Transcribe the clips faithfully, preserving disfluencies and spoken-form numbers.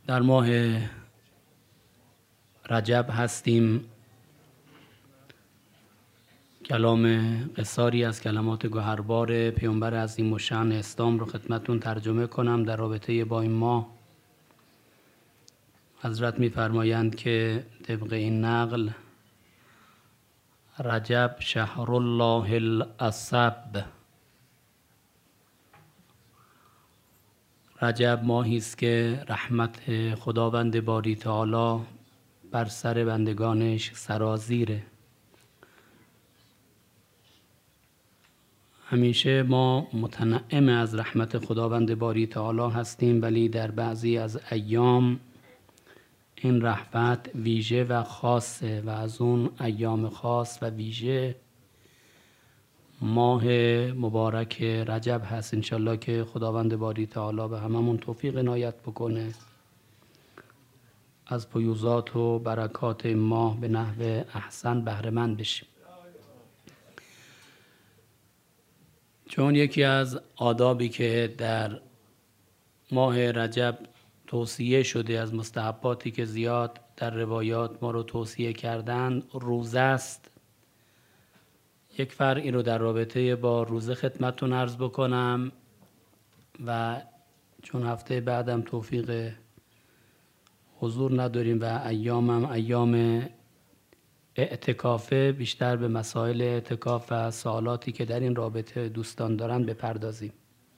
در ماه رجب هستیم. کلام قصاری از کلمات گوهربار پیامبر عظیم الشأن اسلام رو خدمتتون ترجمه کنم در رابطه با این ماه. حضرت می‌فرمایند که طبق این نقل رجب شهر الله الأصب، رجب ماهی است که رحمت خداوند باری تعالی بر سر بندگانش سرازیره. همیشه ما متنعم از رحمت خداوند باری تعالی هستیم، ولی در بعضی از ایام این رحمت ویژه و خاصه و از اون ایام خاص و ویژه ماه مبارک رجب هست. انشالله که خداوند باری تعالی به هممون توفیق عنایت بکنه از فیوضات و برکات این ماه به نحو احسن بهره مند بشیم. چون یکی از آدابی که در ماه رجب توصیه شده، از مستحباتی که زیاد در روایات ما رو توصیه کردن، روزه است. یک فرعی رو در رابطه با روزه خدمتتون عرض بکنم و چون هفته بعدم توفیق حضور نداریم و ایامم ایام اعتکافه، بیشتر به مسائل اعتکاف و سوالاتی که در این رابطه دوستان دارن بپردازیم.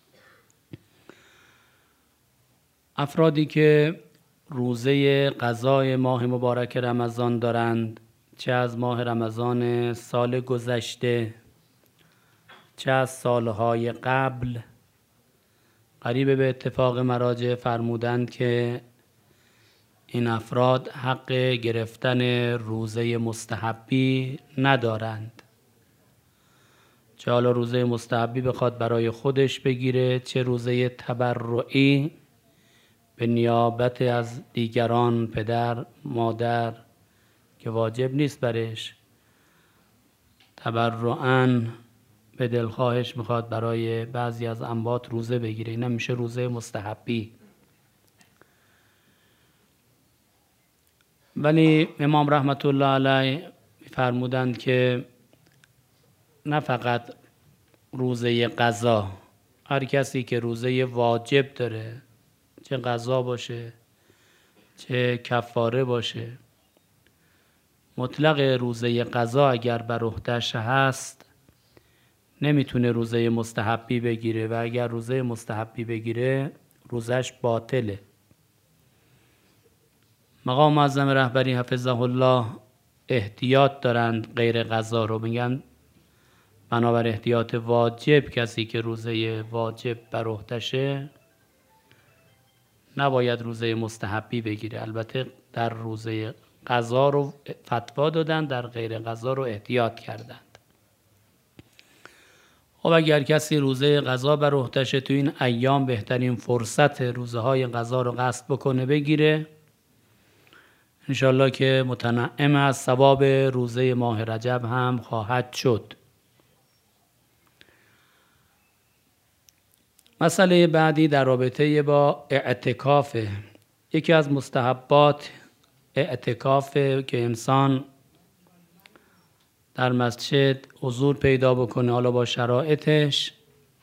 افرادی که روزه قضای ماه مبارک رمضان دارند، چه از ماه رمضان سال گذشته چه از سالهای قبل، قریب به اتفاق مراجع فرمودند که این افراد حق گرفتن روزه مستحبی ندارند. چه حالا روزه مستحبی بخواد برای خودش بگیره، چه روزه تبرعی به نیابت از دیگران، پدر، مادر، که واجب نیست برش، تبرعاً به دلخواهش میخواد برای بعضی از انبات روزه بگیره، این هم میشه روزه مستحبی. ولی امام رحمت الله علیه فرمودند که نه فقط روزه قضا، هر کسی که روزه واجب داره، چه قضا باشه چه کفاره باشه، مطلق روزه قضا اگر بر عهده‌اش هست نمیتونه روزه مستحبی بگیره و اگر روزه مستحبی بگیره روزش باطله. مقام معظم رهبری حفظه الله احتیاط دارند غیر قضا رو، میگن بنابر احتیاط واجب کسی که روزه واجب بر عهده‌شه نباید روزه مستحبی بگیره. البته در روزه قضا رو فتوا دادن، در غیر قضا رو احتیاط کردند. خب اگر کسی روزه قضا بر عهده‌شه، تو این ایام بهترین فرصت روزه های قضا رو قصد بکنه بگیره، انشالله که متنعم از ثواب روزه ماه رجب هم خواهد شد. مسئله بعدی در رابطه با اعتکاف. یکی از مستحبات اعتکاف که انسان در مسجد حضور پیدا بکنه، حالا با شرایطش.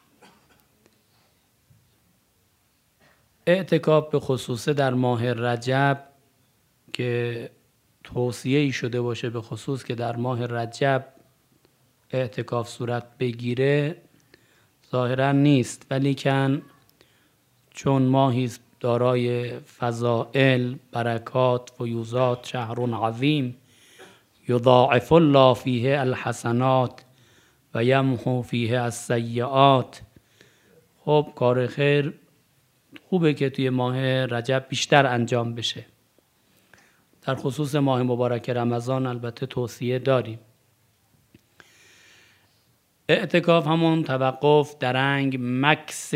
اعتکاف به خصوص در ماه رجب که توصیه‌ای شده باشه به خصوص که در ماه رجب اعتکاف صورت بگیره ظاهرا نیست، ولی کن چون ماهی دارای فضائل، برکات، فیوضات، شهر عظیم یضاعف الله فیه الحسنات و یمحو فیه السیئات. خب کار خیر خوبه که توی ماه رجب بیشتر انجام بشه. در خصوص ماه مبارک رمضان البته توصیه داریم. اعتکاف همون توقف، درنگ، مکث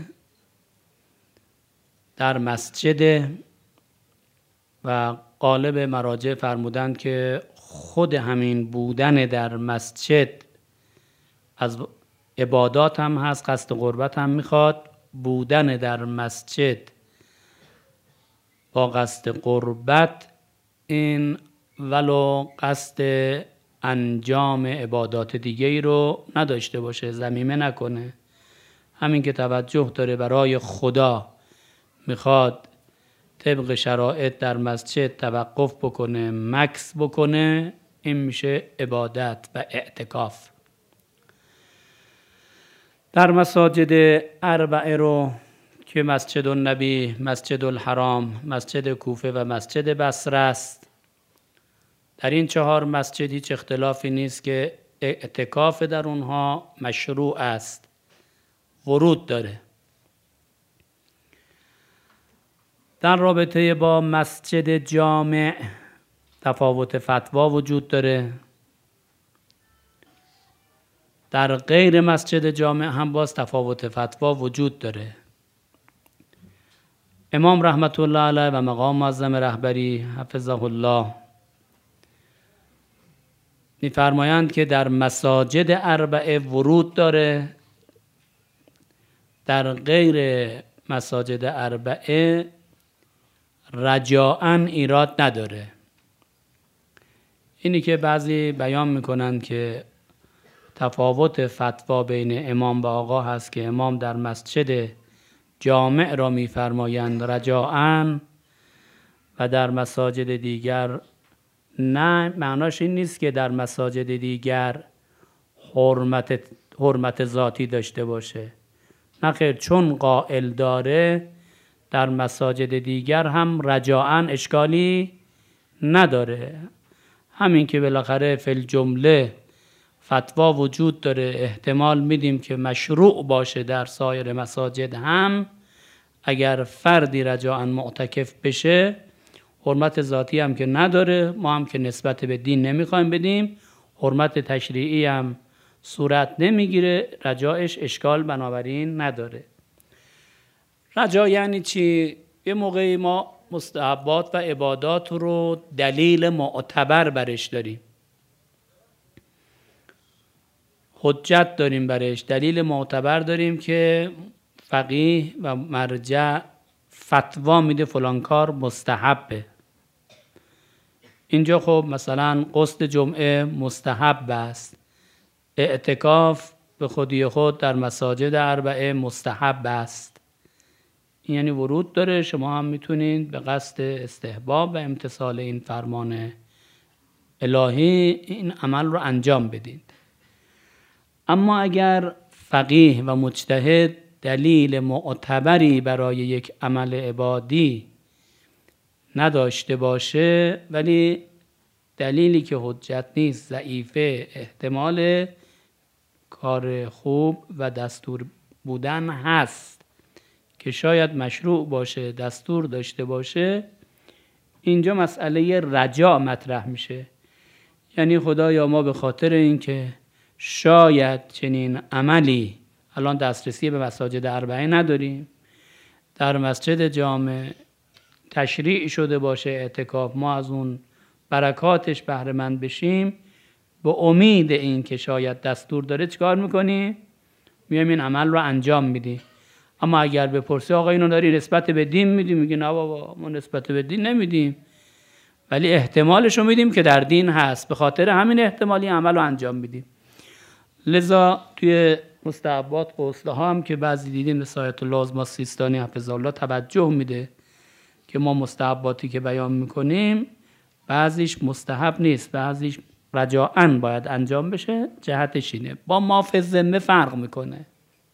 در مسجد و غالب مراجع فرمودند که خود همین بودن در مسجد از عبادات هم هست، قصد قربت هم میخواد. بودن در مسجد با قصد قربت، این ولو قصد انجام عبادات دیگه ای رو نداشته باشه، ضمیمه نکنه، همین که توجه داره برای خدا میخواد طبق شرایط در مسجد توقف بکنه، مکث بکنه، این میشه عبادت و اعتکاف. در مساجد اربعه رو که مسجد النبی، مسجد الحرام، مسجد کوفه و مسجد بصره است، در این چهار مسجد هیچ اختلافی نیست که اعتکاف در اونها مشروع است، ورود داره. در رابطه با مسجد جامع تفاوت فتوا وجود داره. در غیر مسجد جامع هم باز تفاوت فتوا وجود داره. امام رحمت الله علیه و مقام معظم رهبری حفظه الله می‌فرمایند که در مساجد اربعه ورود داره، در غیر مساجد اربعه رجاءً ایراد نداره. اینی که بعضی بیان میکنند که تفاوت فتوا بین امام و آقا هست که امام در مسجد جامع را میفرمایند رجاءً و در مساجد دیگر نه، معناش این نیست که در مساجد دیگر حرمت حرمت ذاتی داشته باشه. نه خیر، چون قائل داره در مساجد دیگر هم رجاءً اشکالی نداره. همین که بالاخره فی الجمله فتوا وجود داره، احتمال میدیم که مشروع باشه در سایر مساجد هم، اگر فردی رجاءً معتکف بشه حرمت ذاتی هم که نداره، ما هم که نسبت به دین نمیخوایم بدیم، حرمت تشریعی هم صورت نمیگیره، رجاعش اشکال بنابراین نداره. رجا یعنی چی؟ یه موقعی ما مستحبات و عبادات رو دلیل معتبر برش داریم، حجت داریم برش، دلیل معتبر داریم که فقیه و مرجع فتوا میده فلان کار مستحبه. اینجا خب مثلا غسل جمعه مستحب است، اعتکاف به خودی خود در مساجد اربعه مستحب است. این یعنی ورود داره، شما هم میتونید به قصد استحباب و امتثال این فرمان الهی این عمل رو انجام بدید. اما اگر فقیه و مجتهد دلیل معتبری برای یک عمل عبادی نداشته باشه، ولی دلیلی که حجت نیست، ضعیفه، احتمال کار خوب و دستور بودن هست که شاید مشروع باشه، دستور داشته باشه، اینجا مسئله رجا مطرح میشه. یعنی خدایا ما به خاطر اینکه شاید چنین عملی الان دسترسی به مساجد اربعه نداریم، در مسجد جامع تشریع شده باشه اعتکاف، ما از اون برکاتش بهره مند بشیم، به امید این که شاید دستور داره چیکار میکنیم؟ میایم این عمل رو انجام میدیم. اما اگر بپرسی آقا اینو داری نسبت به دین میدیم، میگه نه بابا ما نسبت به دین نمیدیم، ولی احتمالش رو میدیم که در دین هست، به خاطر همین احتمالی عمل رو انجام میدیم. لذا توی مستحبات غسل ها هم که بعضی دیدیم مثل آیت الله عظمی سیستانی حفظه الله توجه میده که ما مستحباتی که بیان میکنیم بعضیش مستحب نیست، بعضیش رجاءً باید انجام بشه، جهتش اینه. با ما فی الذمه فرق میکنه.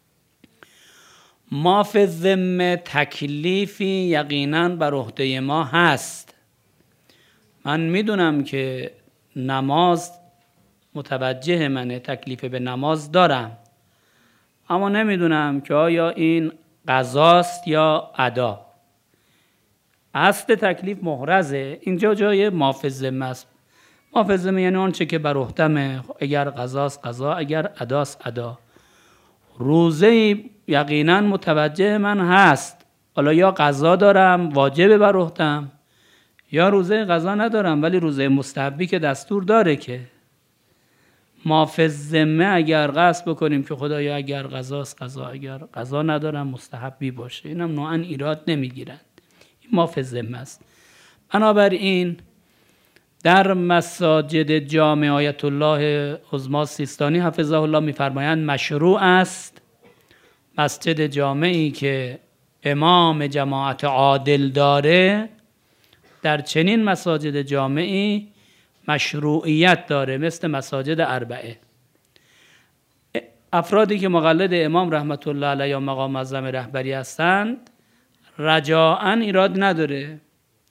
ما فی الذمه تکلیفی یقیناً بر عهده ما هست. من میدونم که نماز متوجه منه، تکلیف به نماز دارم، اما نمیدونم که آیا این قضاست یا ادا. اصل تکلیف محرزه، اینجا جای ما فی الذمه است. ما فی الذمه یعنی آنچه که بر عهدمه، اگر قضاست قضا، اگر اداست ادا. روزه یقینا متوجه من هست، حالا یا قضا دارم واجب بر عهدم، یا روزه قضا ندارم ولی روزه مستحبی که دستور داره. که ما فی الذمه اگر قصد بکنیم که خدایا اگر قضاست قضا، اگر قضا ندارم مستحبی باشه، اینم نوعا ایراد نمیگیرند. ما فی الذمه است. بنابراین در مساجد جامع آیت الله عظما سیستانی حفظه الله میفرمایند مشروع است مسجد جامعی که امام جماعت عادل داره در چنین مساجد جامعی مشروعیت داره، مثل مساجد اربعه. افرادی که مقلد امام رحمت الله علیه یا مقام معظم رهبری هستند رجاءً ایراد نداره.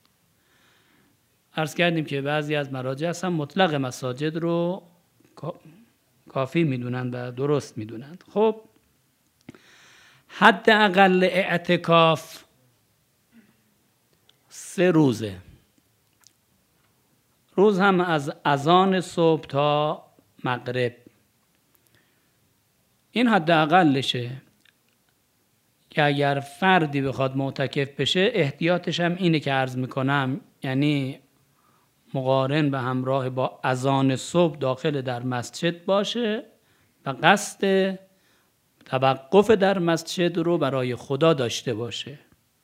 عرض کردیم که بعضی از مراجع هستن مطلق مساجد رو کافی میدونند و درست میدونند. خب حداقل اعتکاف سه روزه، روز هم از اذان صبح تا مغرب، این حداقلشه که اگر فردی بخواد معتکف بشه احتیاطش هم اینه که عرض میکنم، یعنی مقارن به همراه با اذان صبح داخل در مسجد باشه و قصد توقف در مسجد رو برای خدا داشته باشه.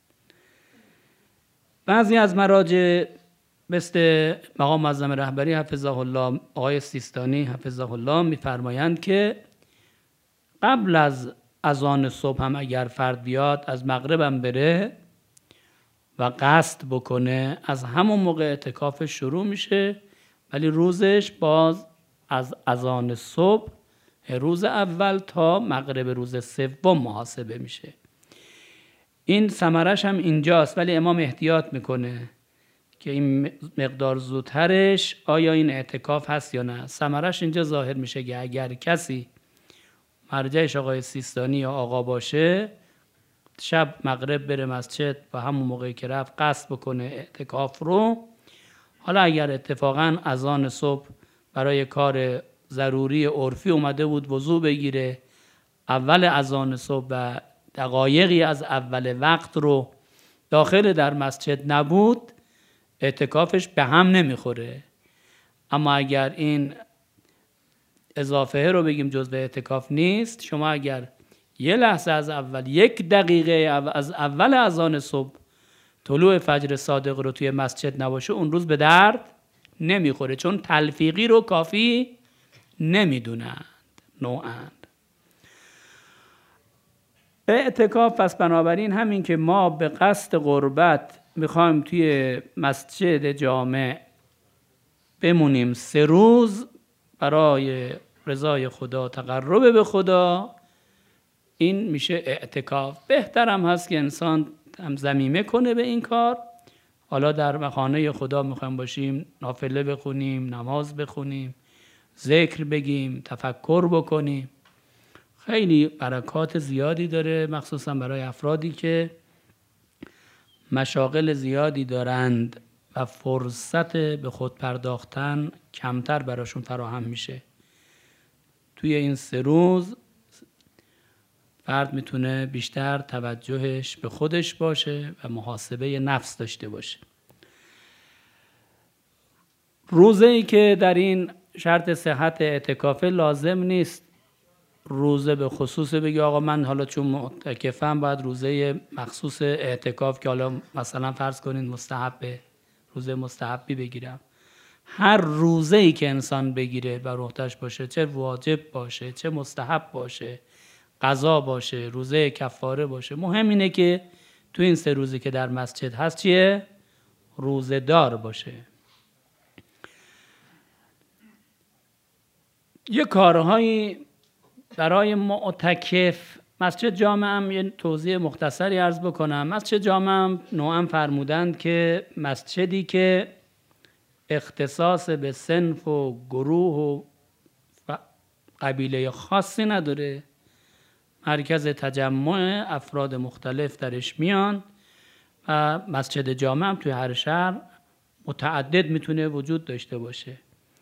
بعضی از مراجع مثل مقام معظم رهبری حفظه الله، آقای سیستانی حفظه الله میفرمایند که قبل از اذان صبح هم اگر فرد بیاد از مغرب هم بره و قصد بکنه از همون موقع اعتکافش شروع میشه، ولی روزش باز از اذان صبح روز اول تا مغرب روز سوم محاسبه میشه. این ثمرش هم اینجاست، ولی امام احتیاط میکنه که این مقدار زودترش آیا این اعتکاف هست یا نه. ثمرش اینجا ظاهر میشه که اگر کسی مرجعش آقای سیستانی یا آقا باشه، شب مغرب بره مسجد و همون موقعی که رفت قصد بکنه اعتکاف رو. حالا اگر اتفاقا اذان صبح برای کار ضروری عرفی اومده بود وضو بگیره، اول اذان صبح و دقایقی از اول وقت رو داخل در مسجد نبود، اعتکافش به هم نمیخوره. اما اگر این اضافه رو بگیم جزء اعتکاف نیست، شما اگر یه لحظه از اول، یک دقیقه از اول اذان صبح طلوع فجر صادق رو توی مسجد نباشه، اون روز به درد نمیخوره، چون تلفیقی رو کافی نمیدونند نوعاً. اعتکاف پس بنابراین همین که ما به قصد قربت میخوایم توی مسجد جامع بمونیم سه روز برای رضای خدا، تقرب به خدا، این میشه اعتکاف. بهترم هست که انسان هم ضمیمه کنه به این کار. حالا در خانه خدا میخوایم باشیم، نافله بخونیم، نماز بخونیم، ذکر بگیم، تفکر بکنیم، خیلی برکات زیادی داره، مخصوصا برای افرادی که مشاغل زیادی دارند و فرصت به خود پرداختن کمتر براشون فراهم میشه. توی این سه روز فرد میتونه بیشتر توجهش به خودش باشه و محاسبه نفس داشته باشه. روزه‌ای که در این شرط صحت اعتکافه لازم نیست روزه به خصوص بگی آقا من حالا چون معتکفم باید روزه مخصوص اعتکاف که حالا مثلا فرض کنین مستحبه، روزه مستحبی بگیرم. هر روزه‌ای که انسان بگیره و روحتش باشه، چه واجب باشه چه مستحب باشه، قضا باشه، روزه کفاره باشه، مهم اینه که تو این سه روزی که در مسجد هست چیه؟ روزه دار باشه. یه کارهایی برای معتکف، مسجد جامع هم یه توضیح مختصری عرض بکنم. مسجد جامع هم نوعا فرمودند که مسجدی که اختصاص به صنف و گروه و قبیله خاصی نداره، مرکز تجمع افراد مختلف درش میان و مسجد جامع هم توی هر شهر متعدد میتونه وجود داشته باشه.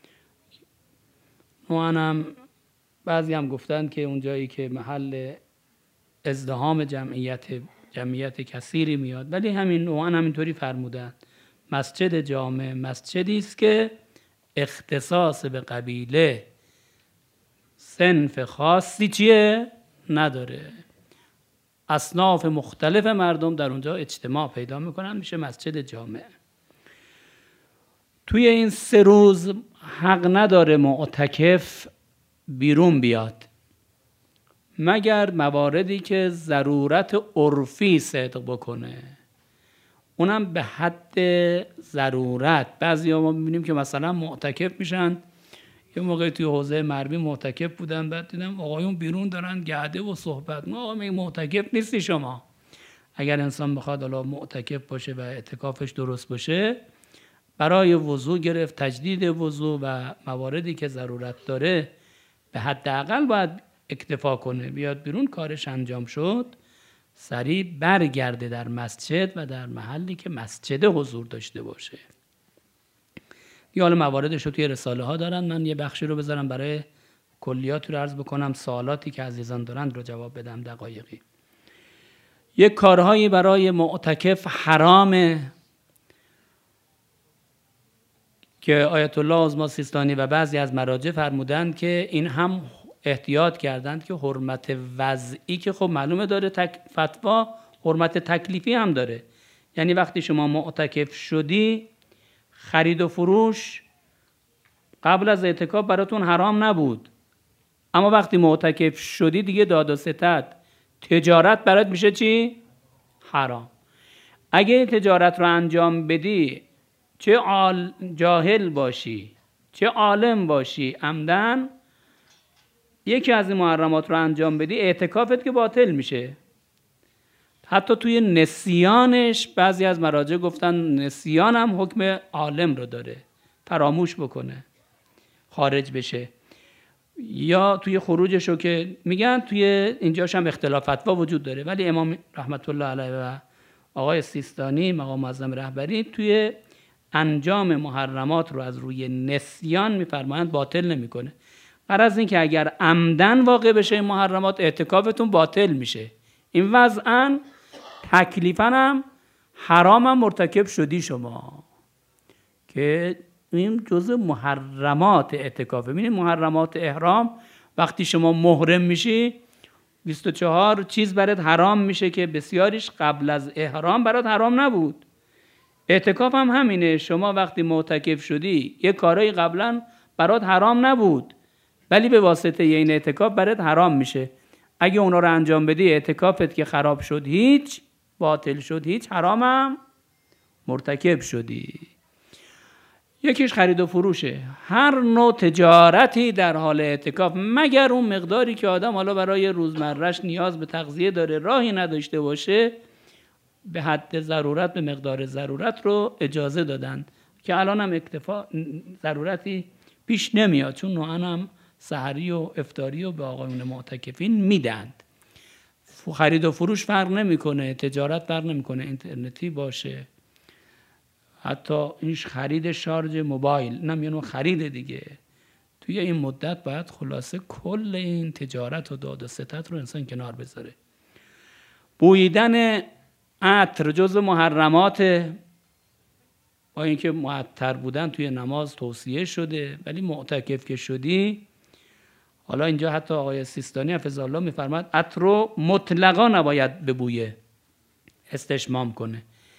نوعا هم بعضی هم گفتند که اونجایی که محل ازدحام جمعیت جمعیت کثیری میاد، ولی همین نوعا همینطوری فرمودند مسجد جامع مسجدی است که اختصاص به قبیله صنف خاصی چیه نداره. اصناف مختلف مردم در اونجا اجتماع پیدا میکنن، میشه مسجد جامع. توی این سه روز حق نداره معتکف بیرون بیاد مگر مواردی که ضرورت عرفی صدق بکنه، اونم به حد ضرورت. بعضی ها ما میبینیم که مثلا معتکف میشن، یه موقعی توی حوزه مربی معتکف بودن، بعد دیدم آقایون بیرون دارن گرده و صحبت. ما آقا معتکف نیستی شما. اگر انسان بخواد حالا معتکف باشه و اعتکافش درست باشه، برای وضو گرفت، تجدید وضو و مواردی که ضرورت داره به حداقل باید اکتفا کنه، بیاد بیرون، کارش انجام شد، سریع برگرده در مسجد و در محلی که مسجد حضور داشته باشه. یه حال مواردش رو توی رساله ها دارن، من یه بخشی رو بذارم برای کلیات رو عرض بکنم، سوالاتی که عزیزان دارند رو جواب بدم دقایقی. یک کارهایی برای معتکف حرامه که آیت الله عظما سیستانی و بعضی از مراجع فرمودند که این هم احتیاط کردند که حرمت وضعی که خب معلومه داره، تک فتوا حرمت تکلیفی هم داره. یعنی وقتی شما معتکف شدی، خرید و فروش قبل از اعتکاف براتون حرام نبود، اما وقتی معتکف شدی دیگه داد و ستد، تجارت برات میشه چی؟ حرام. اگه این تجارت رو انجام بدی، چه جاهل باشی چه عالم باشی، عمدن یکی از این محرمات رو انجام بدی، اعتکافت که باطل میشه. حتی توی نسیانش بعضی از مراجع گفتن نسیان هم حکم عالم رو داره، فراموش بکنه خارج بشه. یا توی خروجش رو که میگن توی اینجاش هم اختلاف فتوا وجود داره، ولی امام رحمت الله علیه و آقای سیستانی مقام معظم رهبری توی انجام محرمات رو از روی نسیان میفرمایند باطل نمیکنه. غرض این که اگر عمدن واقع بشه این محرمات، اعتکافتون باطل میشه. این وضعاً تکلیفاً هم حرام هم مرتکب شدی شما، که این جزء محرمات اعتکافه. ببینید محرمات احرام وقتی شما محرم میشی، بیست و چهار چیز برات حرام میشه که بسیاریش قبل از احرام برات حرام نبود. اعتکاف هم همینه، شما وقتی معتکف شدی یه کارایی قبلا برات حرام نبود، ولی به واسطه این اعتکاف برات حرام میشه. اگه اونا رو انجام بدی، اعتکافت که خراب شد هیچ، باطل شد هیچ، حرامم مرتکب شدی. یکیش خرید و فروشه. هر نوع تجارتی در حال اعتکاف، مگر اون مقداری که آدم حالا برای روزمرهش نیاز به تغذیه داره، راهی نداشته باشه، به حد ضرورت، به مقدار ضرورت رو اجازه دادن که الان هم اکتفا ضرورتی پیش نمیاد، چون نوعا هم سحری و افطاری و به آقایون معتکفین میدند. خرید و فروش فرق نمیکنه، تجارت فرق نمیکنه، اینترنتی باشه، حتی این خرید شارژ موبایل نمیانو خرید دیگه. توی این مدت باید خلاصه کل این تجارت و داد و ستد رو انسان کنار بذاره. بویدن عطر جزء محرمات، با اینکه معطر بودن توی نماز توصیه شده، ولی معتکف که شدی، حالا اینجا حتی آقای سیستانی حفظ الله میفرماد عطر رو مطلقا نباید ببویه، استشمام کنه.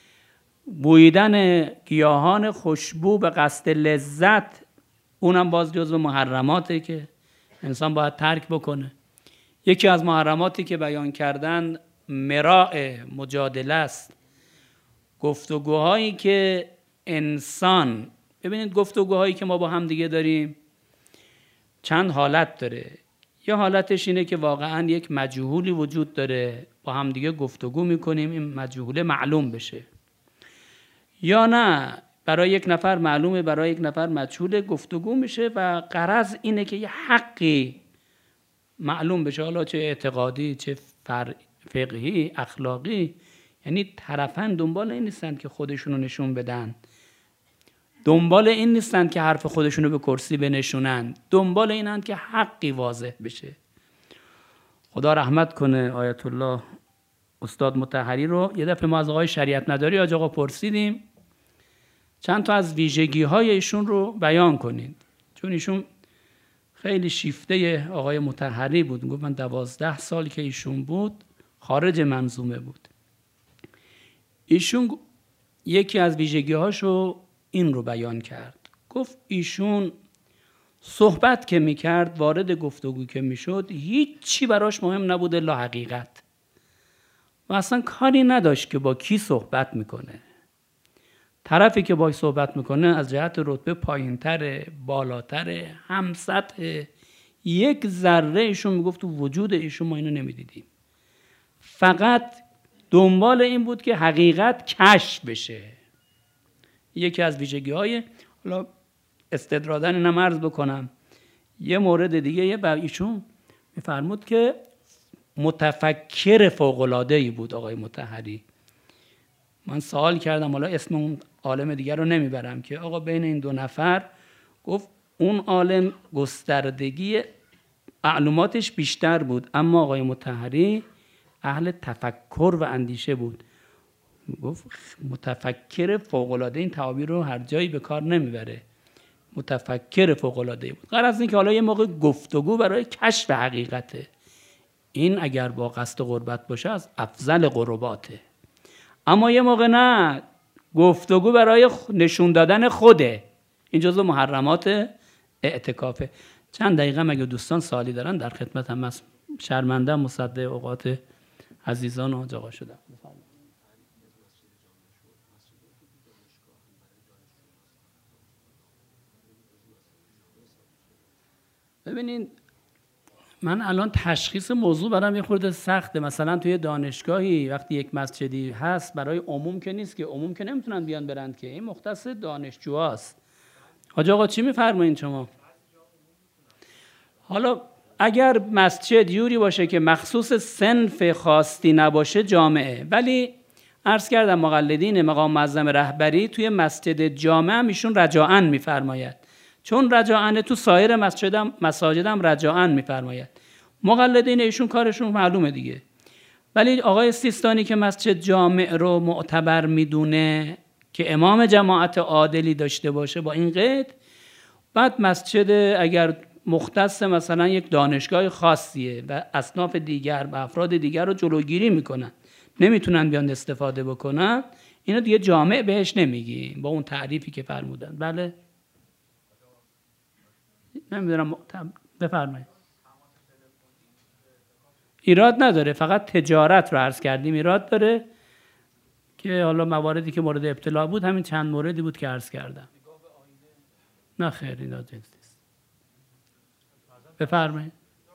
بویدن گیاهان خوشبو به قصد لذت، اونم باز جزو محرماته که انسان باید ترک بکنه. یکی از محرماتی که بیان کردن مراء، مجادله است. گفتگوهایی که انسان، ببینید گفتگوهایی که ما با هم دیگه داریم چند حالت داره. یه حالتش اینه که واقعا یک مجهولی وجود داره، با هم دیگه گفتگو میکنیم، این مجهوله معلوم بشه، یا نه برای یک نفر معلومه، برای یک نفر مجهوله، گفتگو میشه و غرض اینه که یه حقی معلوم بشه، حالا چه اعتقادی چه فقهی اخلاقی. یعنی طرفن دنبال این نیستن که خودشونو نشون بدن، دنبال این نیستن که حرف خودشونو به کرسی بنشونن، دنبال اینن که حقی واضح بشه. خدا رحمت کنه آیت الله استاد مطهری رو. یه دفعه ما از آقای شریعت مداری حاج آقا پرسیدیم چند تا از ویژگی های ایشون رو بیان کنید، چون ایشون خیلی شیفته آقای مطهری بود. گفت من دوازده سال که ایشون بود خارج منظومه بود. ایشون یکی از ویژگی‌هاشو این رو بیان کرد. گفت ایشون صحبت که میکرد، وارد گفتگو که میشد، هیچی براش مهم نبود الا حقیقت و اصلا کاری نداشت که با کی صحبت میکنه. طرفی که باهاش صحبت میکنه از جهت رتبه پایینتره، بالاتره، هم سطح، یک ذره ایشون میگفت تو وجود ایشون ما اینو نمیدیدیم. فقط دنبال این بود که حقیقت کشف بشه. یکی از ویژگی های، حالا استدرادن اینم عرض بکنم، یه مورد دیگه یه بر ایشون میفرمود که متفکر فوق‌العاده‌ای بود آقای مطهری. من سوال کردم، حالا اسم اون عالم دیگر رو نمیبرم، که آقا بین این دو نفر، گفت اون عالم گستردگی معلوماتش بیشتر بود، اما آقای مطهری اهل تفکر و اندیشه بود. گفت متفکر فوق‌العاده، این تعابیر رو هر جایی به کار نمیبره، متفکر فوق‌العاده بود. غرض از این که حالا یه موقع گفتگو برای کشف حقیقته، این اگر با قصد قربت باشه از افضل قرباته. اما یه موقع نه، گفتگو برای نشون دادن خوده، این جزو محرمات اعتکافه. چند دقیقه مگه دوستان سوالی دارن در خدمت هم هست. شرمنده مصدق اوقات عزیزان و آقا شدم. ببینید من الان تشخیص موضوع برام یه خورده سخته. مثلا توی دانشگاهی وقتی یک مسجدی هست، برای عموم که نیست، که عموم که نمیتونن بیان برند، که این مختص دانشجوهاست. حاج آقا چی میفرمایید شما؟ حالا اگر مسجد یوری باشه که مخصوص صنف خاصی نباشه جامعه، ولی عرض کردم مقلدین مقام معظم رهبری توی مسجد جامعه هم ایشون رجاءً میفرماید، چون رجاءً تو سایر مسجدم مساجدم رجاءً میفرماید. مقلدین ایشون کارشون معلومه دیگه. ولی آقای سیستانی که مسجد جامع رو معتبر میدونه که امام جماعت عادلی داشته باشه با این قید، بعد مسجد اگر مختص مثلا یک دانشگاه خاصیه و اصناف دیگر و افراد دیگر رو جلوگیری میکنن، نمیتونن بیان استفاده بکنن، اینو دیگه جامع بهش نمیگیم با اون تعریفی که فرمودن. بله نمیدونم، بفرمایید. ایراد نداره، فقط تجارت رو عرض کردیم ایراد داره، که حالا مواردی که مورد ابتلا بود همین چند موردی بود که عرض کردم. نه خیر ایراد نیست. بفرمایید.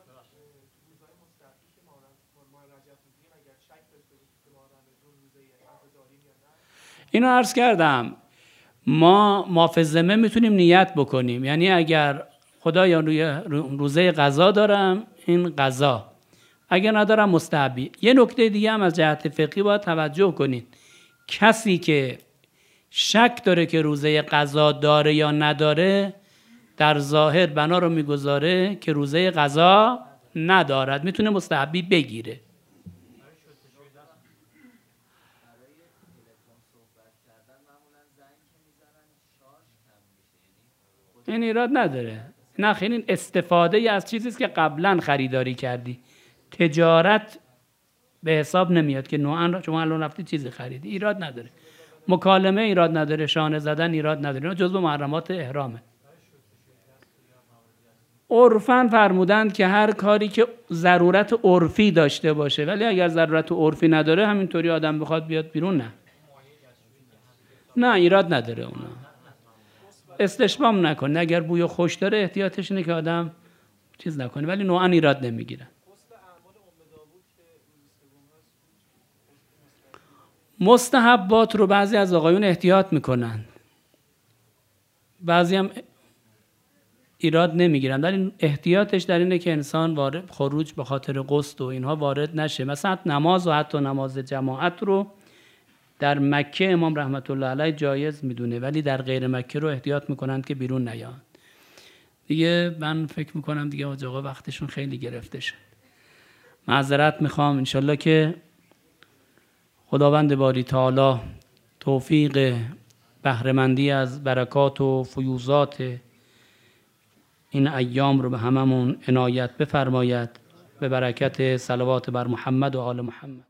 اینو عرض کردم، ما مافظمه میتونیم نیت بکنیم، یعنی اگر خدایا روی روزه قضا دارم این قضا، اگر ندارم مستحبی. یه نکته دیگه هم از جهت فقهی باید توجه کنید، کسی که شک داره که روزه قضا داره یا نداره، در ظاهر بنا رو میگذاره که روزه قضا ندارد، میتونه مستحبی بگیره. این ایراد نداره. نه خیلی این استفاده از چیزیست که قبلا خریداری کردی، تجارت به حساب نمیاد که نوعا شما الان رفتی چیزی خریدی، ایراد نداره. مکالمه ایراد نداره، شانه زدن ایراد نداره، اینا جزو محرمات احرامه. عرفاً فرمودند که هر کاری که ضرورت عرفی داشته باشه، ولی اگر ضرورت عرفی نداره همینطوری آدم بخواد بیاد بیرون، نه نه ایراد نداره. اونا استشمام نکن، اگر بوی خوش داره احتیاطش اینه که آدم چیز نکنه، ولی نوعاً ایراد نمیگیرن. مستحبات رو بعضی از آقایون احتیاط میکنن، بعضی هم ایراد نمیگیرن، ولی احتیاطش در اینه که انسان وارد خروج به خاطر قصد و اینها وارد نشه. مثلا نماز و حتی نماز جماعت رو در مکه امام رحمت الله علیه جایز میدونه، ولی در غیر مکه رو احتیاط میکنن که بیرون نیان. دیگه من فکر میکنم دیگه آقا وقتشون خیلی گرفته شد. معذرت میخوام، انشالله که خداوند باری تعالی توفیق بهره‌مندی از برکات و فیوزات این ایام رو به هممون عنایت بفرماید به برکت صلوات بر محمد و آل محمد.